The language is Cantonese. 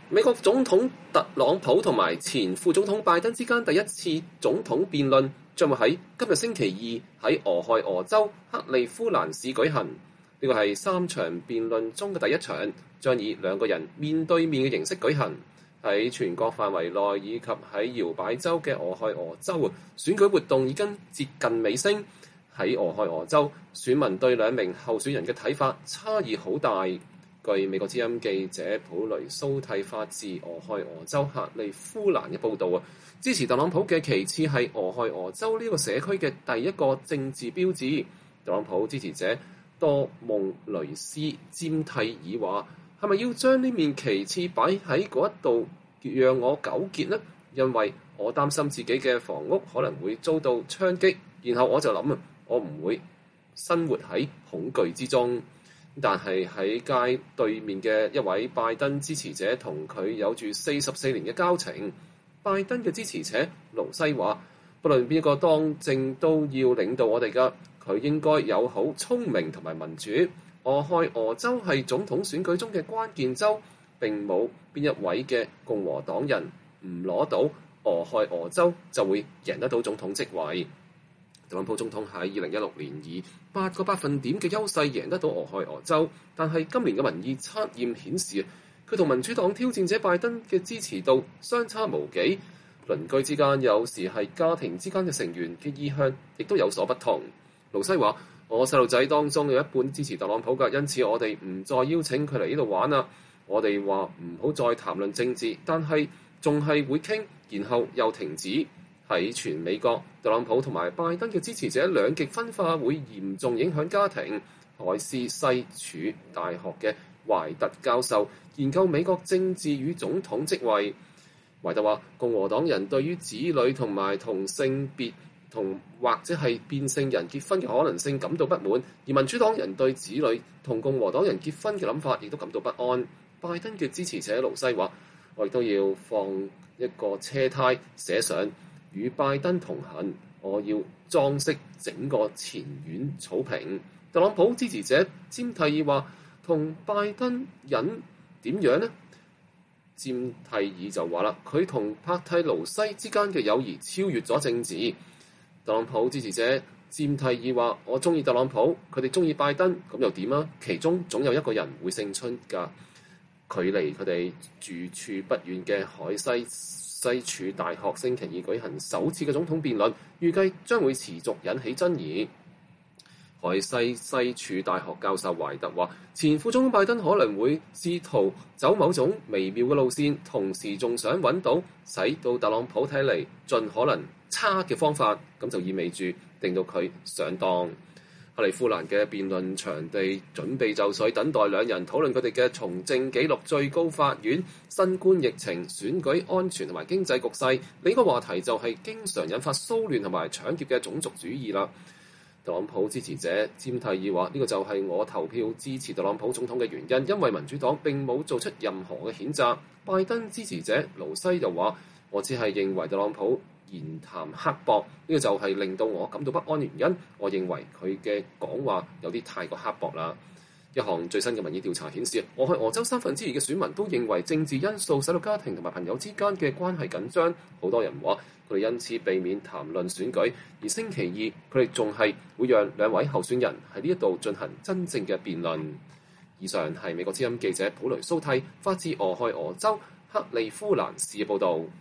美國總統特朗普同埋前副總統拜登之間第一次總統辯論將會喺今日星期二喺俄亥俄州克利夫蘭市舉行。呢個係3場辯論中嘅第一場，將以2個人面對面嘅形式舉行。喺全國範圍內以及喺搖擺州嘅俄亥俄州，選舉活動已經接近尾聲。喺俄亥俄州，選民對2名候選人嘅睇法差異好大。據美國之音記者普雷蘇蒂發自俄亥俄州克利夫蘭嘅報導，支持特朗普嘅旗幟係俄亥俄州呢個社區嘅第一個政治標誌。特朗普支持者多蒙雷斯詹蒂爾話：係咪要將呢面旗幟擺喺嗰一度，讓我糾結呢？因為我擔心自己嘅房屋可能會遭到槍擊，然後我就諗我唔會生活喺恐懼之中。但係喺街對面嘅一位拜登支持者同佢有住44年嘅交情。拜登嘅支持者盧西話：不論邊個當政都要領導我哋㗎，佢應該友好、聰明同埋民主。俄亥俄州係總統選舉中嘅關鍵州，並冇邊一位嘅共和黨人唔攞到俄亥俄州就會贏得到總統職位。特朗普總統喺2016年以8個百分點嘅優勢贏得到俄亥俄州，但係今年嘅民意測驗顯示，佢同民主黨挑戰者拜登嘅支持度相差無幾。鄰居之間有時係家庭之間嘅成員嘅意向亦都有所不同。盧西話：我細路仔當中有一半支持特朗普㗎，因此我哋唔再邀請佢嚟呢度玩啦。我哋話唔好再談論政治，但係仲係會傾，然後又停止。喺全美國，特朗普同埋拜登嘅支持者兩極分化會嚴重影響家庭。海斯西儲大學嘅懷特教授研究美國政治與總統職位。懷特話：共和黨人對於子女同埋同性別同或者係變性人結婚嘅可能性感到不滿，而民主黨人對子女同共和黨人結婚嘅諗法亦都感到不安。拜登嘅支持者盧西話：我亦都要放一個車胎，寫上與拜登同行，我要裝飾整個前院草坪。特朗普支持者詹蒂爾話：同拜登人點樣呢？詹蒂爾就話啦，佢同帕蒂勞西之間嘅友誼超越咗政治。特朗普支持者詹蒂爾話：我中意特朗普，佢哋中意拜登，咁又點啊？其中總有一個人會勝出㗎。距離佢哋住處不遠嘅海西儲大學星期二舉行首次嘅總統辯論，預計將會持續引起爭議。海西儲大學教授懷特話：前副總統拜登可能會試圖走某種微妙嘅路線，同時仲想揾到使到特朗普睇嚟盡可能差嘅方法，咁就意味住令到佢上當。克利夫蘭嘅辯論場地準備就緒，等待兩人討論佢哋嘅從政紀錄、最高法院、新冠疫情、選舉安全同埋經濟局勢。另一個話題就係經常引發騷亂同埋搶劫嘅種族主義啦。特朗普支持者詹蒂爾話：呢個就係我投票支持特朗普總統嘅原因，因為民主黨並冇做出任何嘅譴責。拜登支持者盧西又話：我只係認為特朗普言談刻薄，呢個就係令到我感到不安嘅原因。我認為佢嘅講話有啲太過刻薄啦。一項最新嘅民意調查顯示，俄亥俄州2%嘅選民都認為政治因素使到家庭同埋朋友之間嘅關係緊張。好多人話佢哋因此避免談論選舉，而星期二佢哋仲係會讓2位候選人喺呢一度進行真正嘅辯論。以上係美國之音記者普雷蘇蒂發自俄亥俄州克利夫蘭市嘅報導。